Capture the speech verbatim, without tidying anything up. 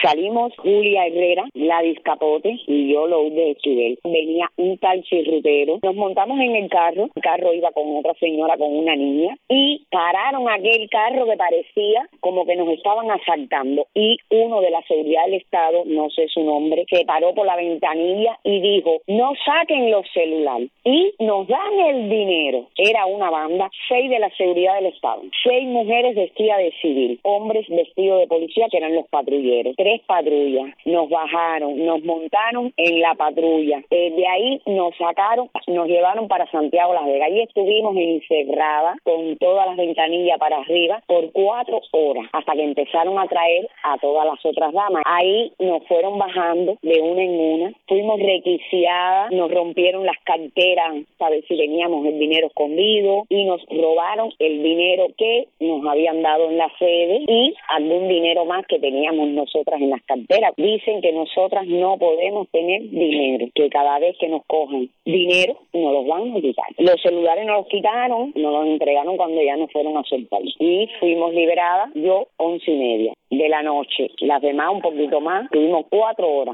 Salimos Julia Herrera, Gladys Capote y yo, Lourdes Esquivel. Venía un tal chirrutero. Nos montamos en el carro. El carro iba con otra señora, con una niña. Y pararon aquel carro que parecía como que nos estaban asaltando. Y uno de la seguridad del Estado, no sé su nombre, se paró por la ventanilla y dijo, no saquen los celulares. Y nos dan el dinero. Era una banda, seis de la seguridad del Estado. Seis mujeres vestidas de civil. Hombres vestidos de policía, que eran los patrulleros. Tres patrullas. Nos bajaron, nos montaron en la patrulla. Eh, de ahí nos sacaron, nos llevaron para Santiago Las Vegas. Ahí estuvimos encerradas con todas las ventanillas para arriba por cuatro horas, hasta que empezaron a traer a todas las otras damas. Ahí nos fueron bajando de una en una. Fuimos requisiadas, nos rompieron las carteras para ver si teníamos el dinero escondido y nos robaron el dinero que nos habían dado en la sede y algún dinero más que teníamos nosotras en las carteras. Dicen que nosotras no podemos tener dinero, que cada vez que nos cojan dinero nos los van a quitar. Los celulares nos los quitaron, nos los entregaron cuando ya nos fueron a soltar. Y fuimos liberadas, yo once y media de la noche. Las demás un poquito más, tuvimos cuatro horas.